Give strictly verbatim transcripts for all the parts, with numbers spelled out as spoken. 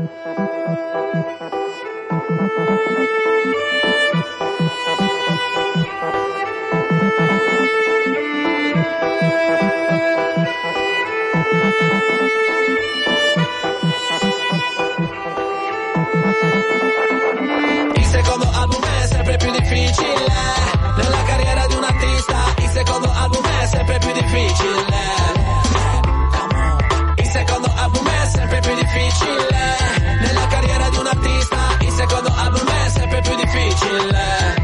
Il secondo album è sempre più difficile nella carriera di un artista. Il secondo album è sempre più difficile. Il secondo album è sempre più difficile nella carriera di un artista. Il secondo album è sempre più difficile.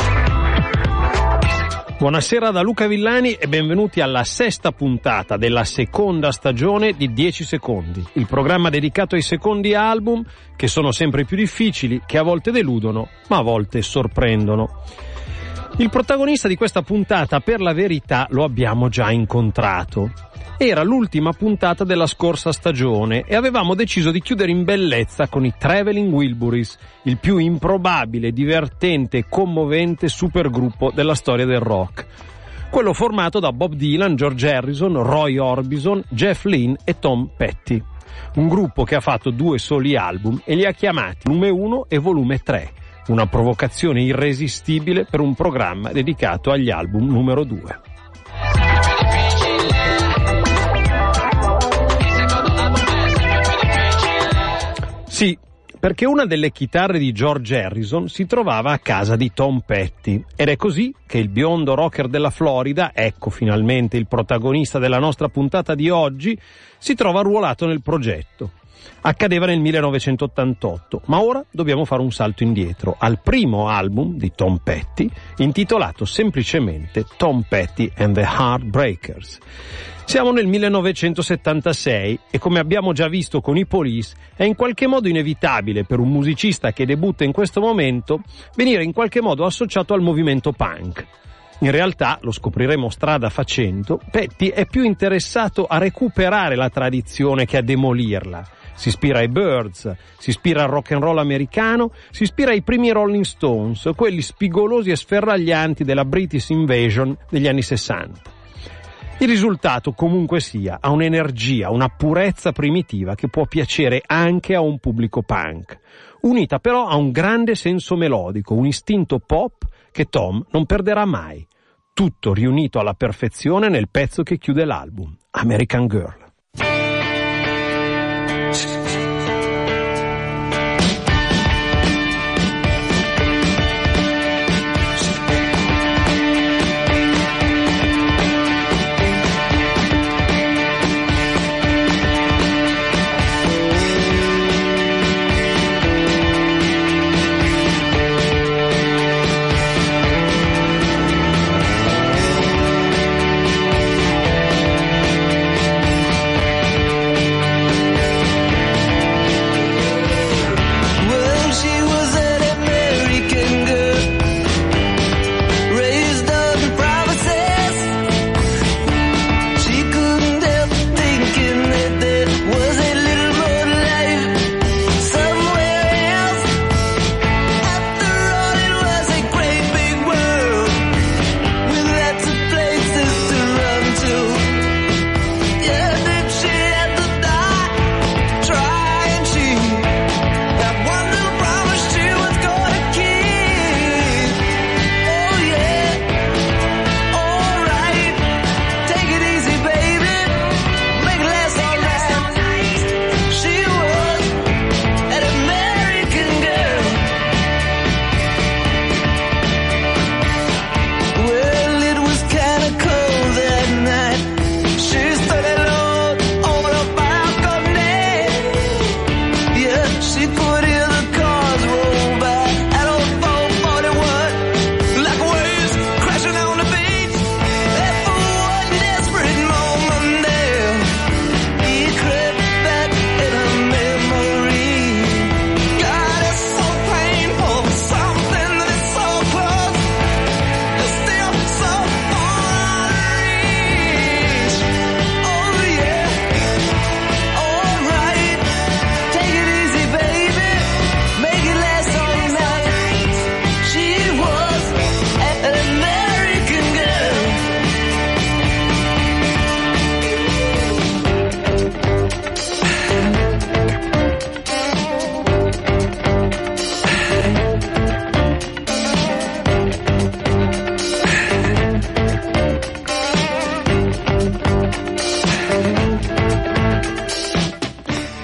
Buonasera da Luca Villani e benvenuti alla sesta puntata della seconda stagione di dieci secondi, il programma dedicato ai secondi album che sono sempre più difficili, che a volte deludono, ma a volte sorprendono. Il protagonista di questa puntata, per la verità, lo abbiamo già incontrato. Era l'ultima puntata della scorsa stagione e avevamo deciso di chiudere in bellezza con i Traveling Wilburys, il più improbabile, divertente e commovente supergruppo della storia del rock. Quello formato da Bob Dylan, George Harrison, Roy Orbison, Jeff Lynne e Tom Petty. Un gruppo che ha fatto due soli album e li ha chiamati Volume uno e Volume tre. Una provocazione irresistibile per un programma dedicato agli album numero due. Sì, perché una delle chitarre di George Harrison si trovava a casa di Tom Petty ed è così che il biondo rocker della Florida, ecco finalmente il protagonista della nostra puntata di oggi, si trova arruolato nel progetto. Accadeva nel millenovecentottantotto, ma ora dobbiamo fare un salto indietro al primo album di Tom Petty, intitolato semplicemente Tom Petty and the Heartbreakers. Siamo nel millenovecentosettantasei e, come abbiamo già visto con i Police, è in qualche modo inevitabile per un musicista che debutta in questo momento venire in qualche modo associato al movimento punk. In realtà, lo scopriremo strada facendo, Petty è più interessato a recuperare la tradizione che a demolirla. Si ispira ai Byrds, si ispira al rock and roll americano, si ispira ai primi Rolling Stones, quelli spigolosi e sferraglianti della British Invasion degli anni sessanta. Il risultato, comunque sia, ha un'energia, una purezza primitiva che può piacere anche a un pubblico punk, unita però a un grande senso melodico, un istinto pop che Tom non perderà mai. Tutto riunito alla perfezione nel pezzo che chiude l'album, American Girl.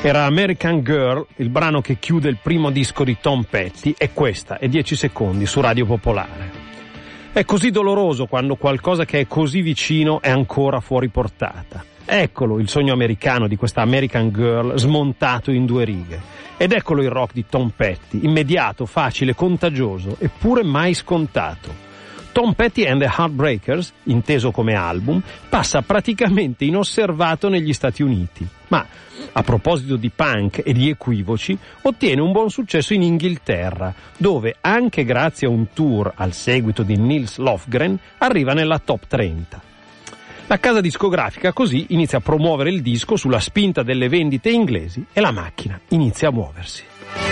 Era American Girl, il brano che chiude il primo disco di Tom Petty, e questa è dieci secondi su Radio Popolare. È così doloroso quando qualcosa che è così vicino è ancora fuori portata. Eccolo il sogno americano di questa American Girl smontato in due righe. Ed eccolo il rock di Tom Petty, immediato, facile, contagioso, eppure mai scontato. Tom Petty and the Heartbreakers, inteso come album, passa praticamente inosservato negli Stati Uniti, ma a proposito di punk e di equivoci, ottiene un buon successo in Inghilterra, dove anche grazie a un tour al seguito di Nils Lofgren arriva nella top trenta. La casa discografica così inizia a promuovere il disco sulla spinta delle vendite inglesi e la macchina inizia a muoversi.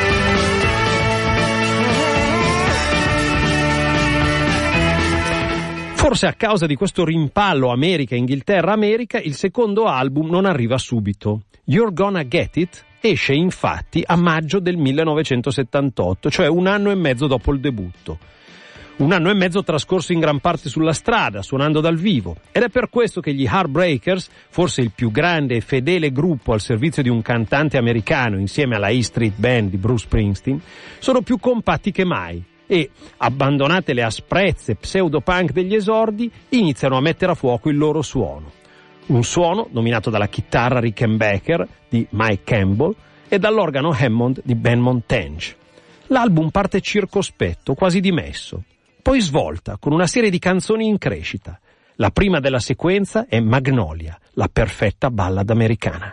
Forse a causa di questo rimpallo America-Inghilterra-America, il secondo album non arriva subito. You're Gonna Get It esce infatti a maggio del millenovecentosettantotto, cioè un anno e mezzo dopo il debutto. Un anno e mezzo trascorso in gran parte sulla strada, suonando dal vivo. Ed è per questo che gli Heartbreakers, forse il più grande e fedele gruppo al servizio di un cantante americano insieme alla E Street Band di Bruce Springsteen, sono più compatti che mai. E, abbandonate le asprezze pseudopunk degli esordi, iniziano a mettere a fuoco il loro suono. Un suono dominato dalla chitarra Rickenbacker di Mike Campbell e dall'organo Hammond di Ben Montage. L'album parte circospetto, quasi dimesso. Poi svolta con una serie di canzoni in crescita. La prima della sequenza è Magnolia, la perfetta ballad americana.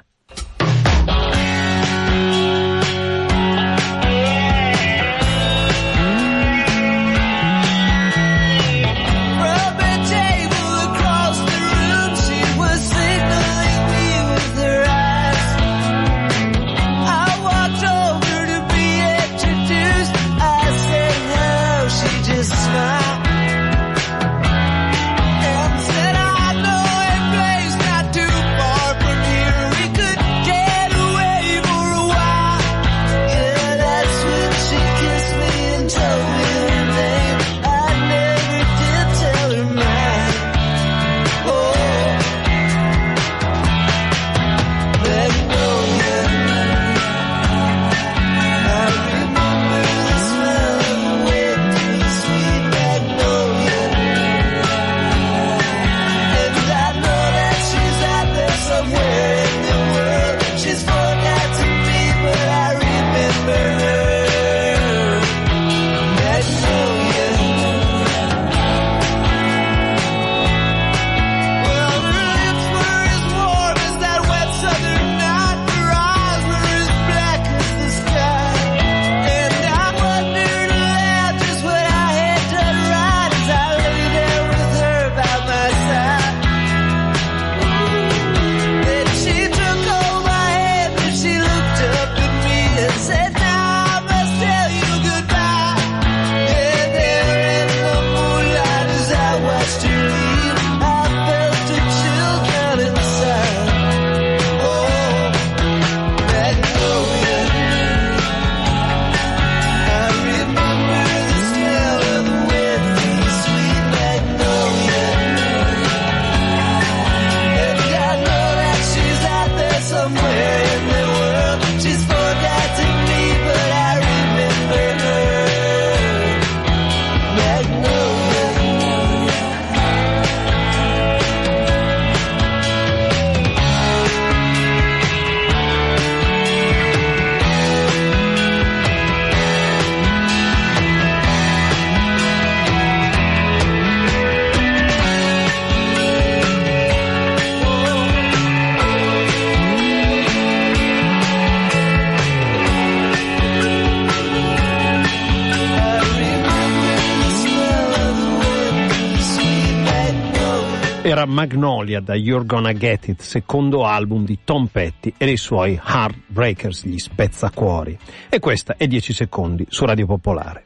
Era Magnolia da You're Gonna Get It, secondo album di Tom Petty e dei suoi Heartbreakers, gli spezzacuori. E questa è dieci secondi su Radio Popolare.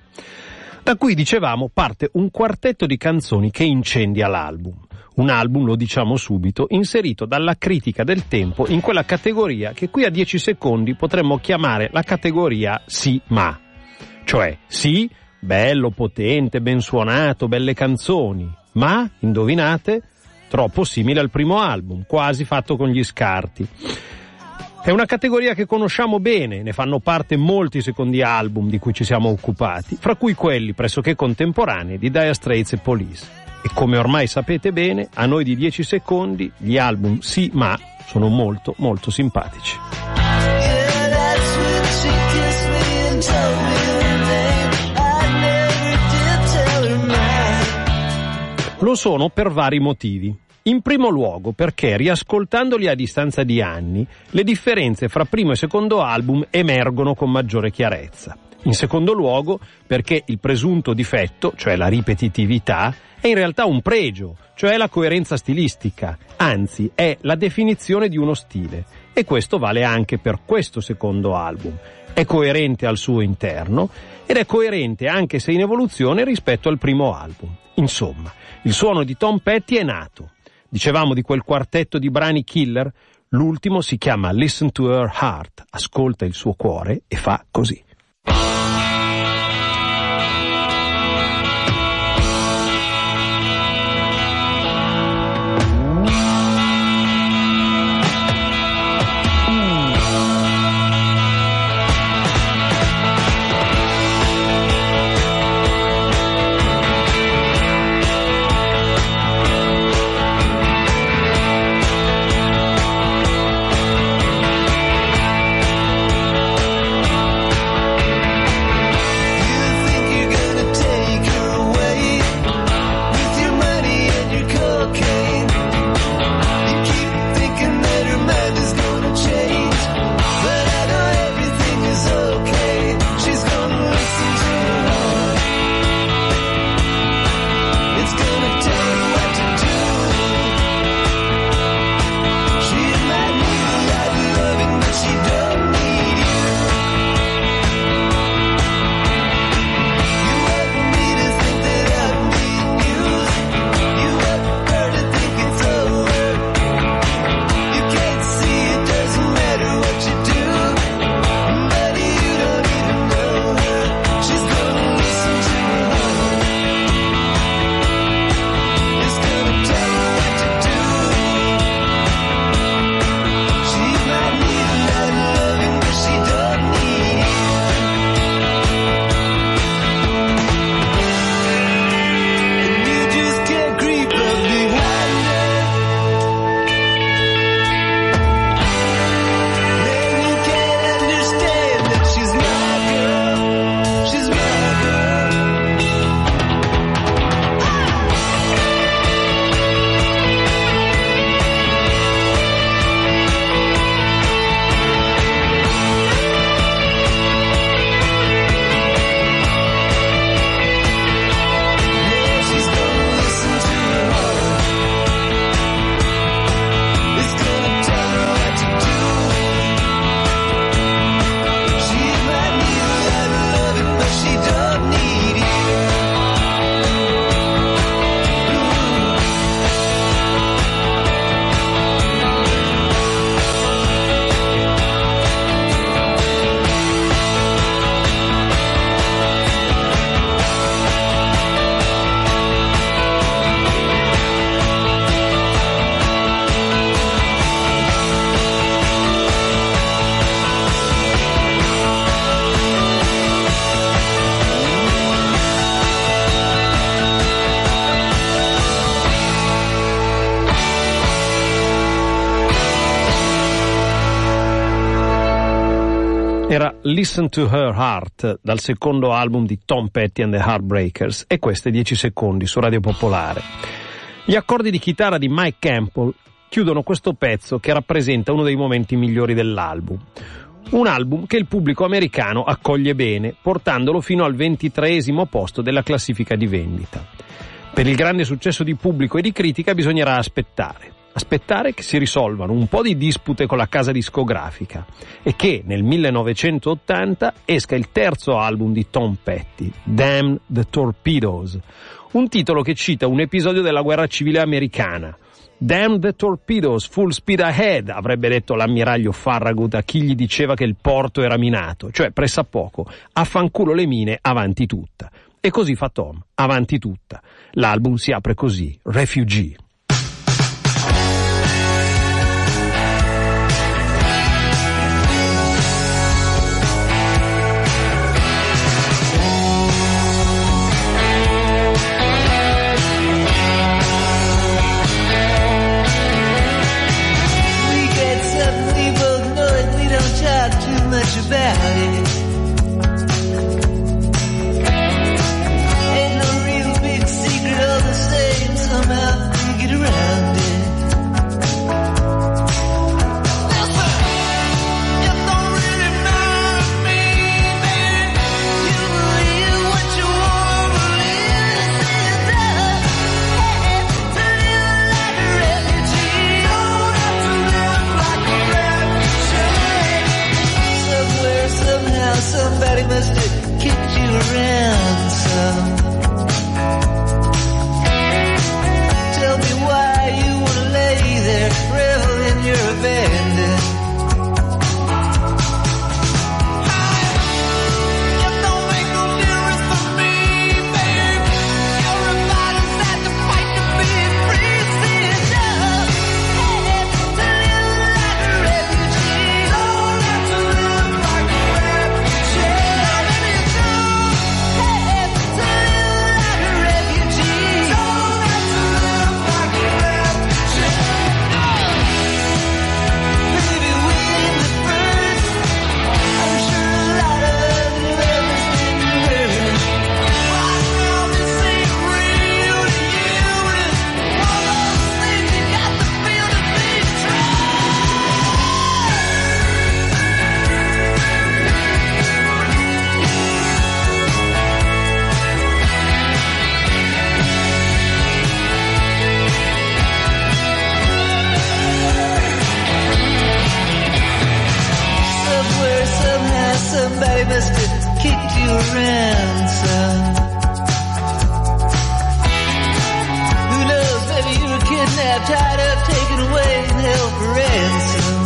Da cui, dicevamo, parte un quartetto di canzoni che incendia l'album. Un album, lo diciamo subito, inserito dalla critica del tempo in quella categoria che qui a dieci secondi potremmo chiamare la categoria sì ma. Cioè, sì, bello, potente, ben suonato, belle canzoni, ma, indovinate, troppo simile al primo album, quasi fatto con gli scarti. È una categoria che conosciamo bene, ne fanno parte molti secondi album di cui ci siamo occupati, fra cui quelli pressoché contemporanei di Dire Straits e Police. E come ormai sapete bene, a noi di dieci secondi gli album sì ma sono molto molto simpatici. Lo sono per vari motivi. In primo luogo perché, riascoltandoli a distanza di anni, le differenze fra primo e secondo album emergono con maggiore chiarezza. In secondo luogo perché il presunto difetto, cioè la ripetitività, è in realtà un pregio, cioè la coerenza stilistica, anzi è la definizione di uno stile. E questo vale anche per questo secondo album. È coerente al suo interno ed è coerente anche se in evoluzione rispetto al primo album. Insomma, il suono di Tom Petty è nato. Dicevamo di quel quartetto di brani killer, l'ultimo si chiama Listen to Her Heart, ascolta il suo cuore e fa così. Era Listen to Her Heart dal secondo album di Tom Petty and the Heartbreakers e queste dieci secondi su Radio Popolare. Gli accordi di chitarra di Mike Campbell chiudono questo pezzo che rappresenta uno dei momenti migliori dell'album. Un album che il pubblico americano accoglie bene, portandolo fino al ventitreesimo posto della classifica di vendita. Per il grande successo di pubblico e di critica bisognerà aspettare. Aspettare che si risolvano un po' di dispute con la casa discografica e che nel millenovecentottanta esca il terzo album di Tom Petty, Damn the Torpedoes, un titolo che cita un episodio della guerra civile americana. Damn the Torpedoes, full speed ahead, avrebbe detto l'ammiraglio Farragut a chi gli diceva che il porto era minato, cioè pressappoco, affanculo le mine, avanti tutta. E così fa Tom, avanti tutta. L'album si apre così, Refugee. body. Ain't no real big secret, all the same, somehow you get around it. Somebody must have kicked you around some. Tell me why you wanna lay there, revel in your abandon. Somebody must have kicked you around some. Who knows, maybe you were kidnapped, tied up, taken away, and held for ransom.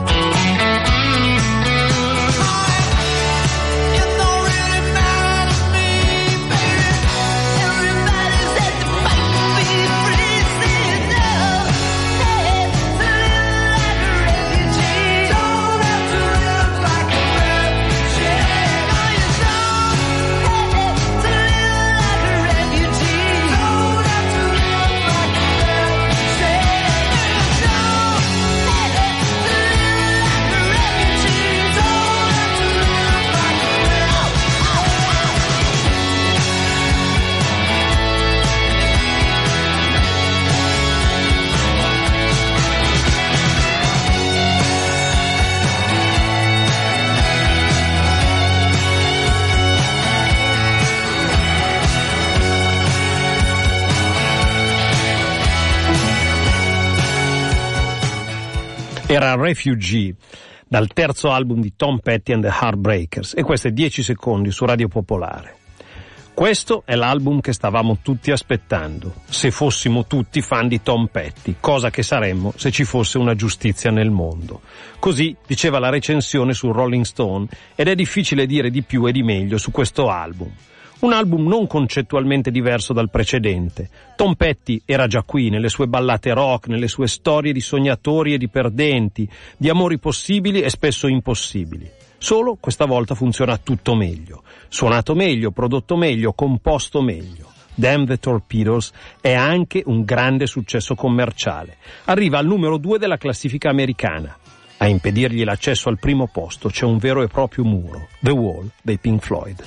Era Refugee, dal terzo album di Tom Petty and the Heartbreakers, e questo è dieci secondi su Radio Popolare. Questo è l'album che stavamo tutti aspettando, se fossimo tutti fan di Tom Petty, cosa che saremmo se ci fosse una giustizia nel mondo. Così diceva la recensione su Rolling Stone, ed è difficile dire di più e di meglio su questo album. Un album non concettualmente diverso dal precedente. Tom Petty era già qui, nelle sue ballate rock, nelle sue storie di sognatori e di perdenti, di amori possibili e spesso impossibili. Solo questa volta funziona tutto meglio. Suonato meglio, prodotto meglio, composto meglio. Damn the Torpedoes è anche un grande successo commerciale. Arriva al numero due della classifica americana. A impedirgli l'accesso al primo posto c'è un vero e proprio muro, The Wall dei Pink Floyd.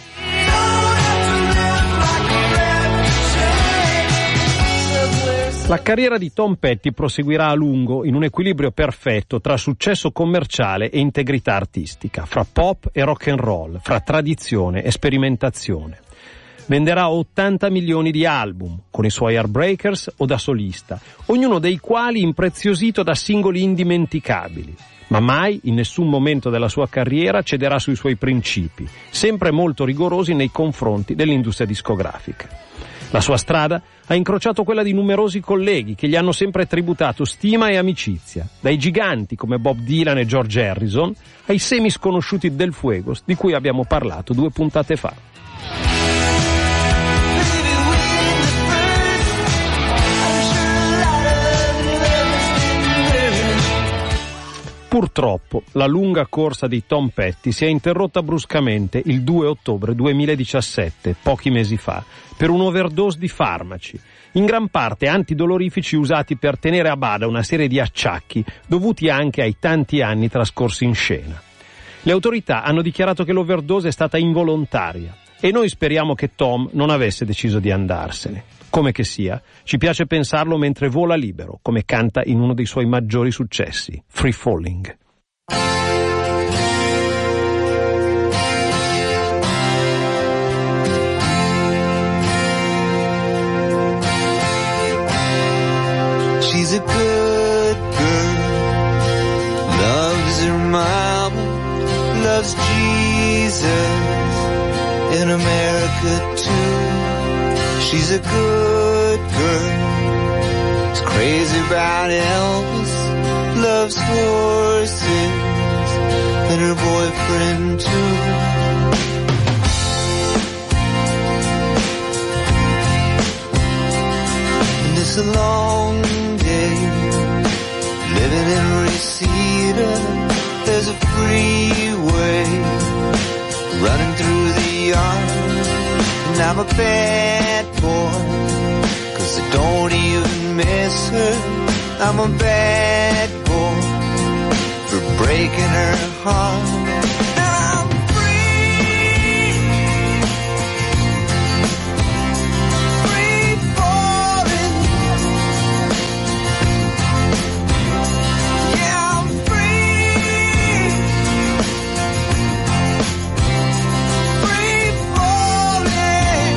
La carriera di Tom Petty proseguirà a lungo in un equilibrio perfetto tra successo commerciale e integrità artistica, fra pop e rock and roll, fra tradizione e sperimentazione. Venderà ottanta milioni di album, con i suoi Heartbreakers o da solista, ognuno dei quali impreziosito da singoli indimenticabili. Ma mai, in nessun momento della sua carriera, cederà sui suoi principi, sempre molto rigorosi nei confronti dell'industria discografica. La sua strada ha incrociato quella di numerosi colleghi che gli hanno sempre tributato stima e amicizia, dai giganti come Bob Dylan e George Harrison ai semi sconosciuti del Fuegos di cui abbiamo parlato due puntate fa. Purtroppo, la lunga corsa di Tom Petty si è interrotta bruscamente il due ottobre duemiladiciassette, pochi mesi fa, per un'overdose di farmaci, in gran parte antidolorifici usati per tenere a bada una serie di acciacchi dovuti anche ai tanti anni trascorsi in scena. Le autorità hanno dichiarato che l'overdose è stata involontaria e noi speriamo che Tom non avesse deciso di andarsene. Come che sia, ci piace pensarlo mentre vola libero, come canta in uno dei suoi maggiori successi, Free Falling. She's a good girl, loves her mama, loves Jesus, in America too. She's a good girl, is crazy about Elvis, loves horses, and her boyfriend too. And it's a long day, living in Reseda, there's a freeway running through the yard, and I'm a bad boy, cause I don't even miss her. I'm a bad boy for breaking her heart. Now I'm free, free falling. Yeah, I'm free, free falling.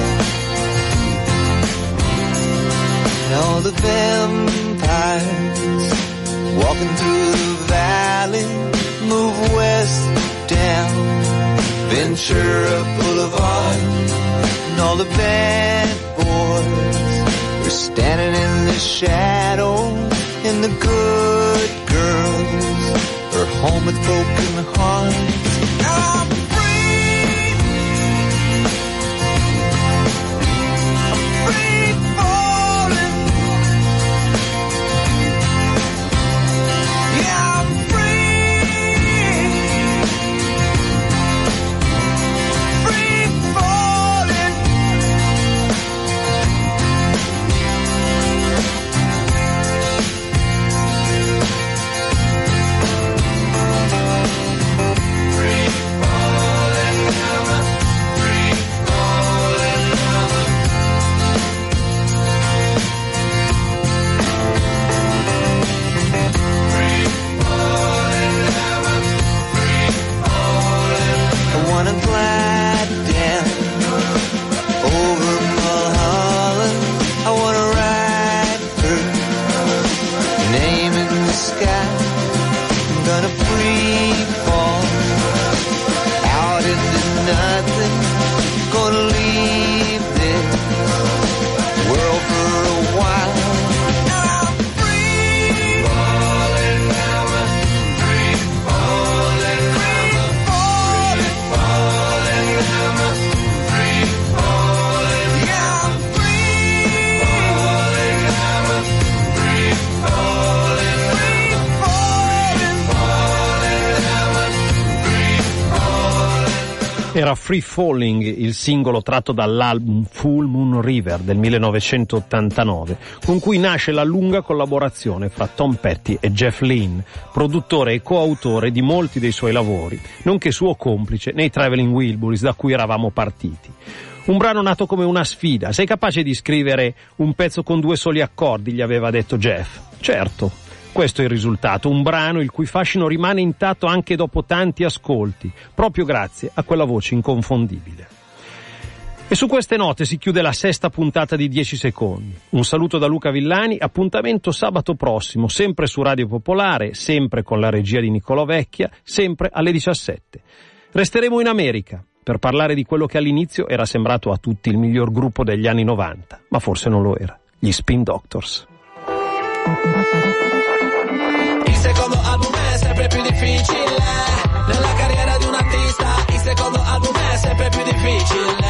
And all the vampires walking through the valley move west down Ventura Boulevard, and all the bad boys are standing in the shadows, and the good girls are home with broken hearts. Now I'm free, I'm free falling. Yeah, I'm free, free falling. Free falling, I'm free falling, I wanna glide down over Mulholland. I wanna ride her name in the sky. I'm gonna free fall out into nothing. Gonna leave this world for a while. I'm free falling, I'm free falling, free falling, falling, I'm free falling. Yeah, I'm free falling, I'm free falling, free falling, falling, I'm free falling. Era Free Falling, il singolo tratto dall'album Full Moon River del millenovecentottantanove, con cui nasce la lunga collaborazione fra Tom Petty e Jeff Lynne, produttore e coautore di molti dei suoi lavori, nonché suo complice nei Traveling Wilburys da cui eravamo partiti. Un brano nato come una sfida. Sei capace di scrivere un pezzo con due soli accordi, gli aveva detto Jeff. Certo. Questo è il risultato, un brano il cui fascino rimane intatto anche dopo tanti ascolti, proprio grazie a quella voce inconfondibile. E su queste note si chiude la sesta puntata di dieci secondi. Un saluto da Luca Villani, appuntamento sabato prossimo, sempre su Radio Popolare, sempre con la regia di Niccolò Vecchia, sempre alle diciassette. Resteremo in America per parlare di quello che all'inizio era sembrato a tutti il miglior gruppo degli anni novanta, ma forse non lo era, gli Spin Doctors. Il secondo album è sempre più difficile, nella carriera di un artista il secondo album è sempre più difficile.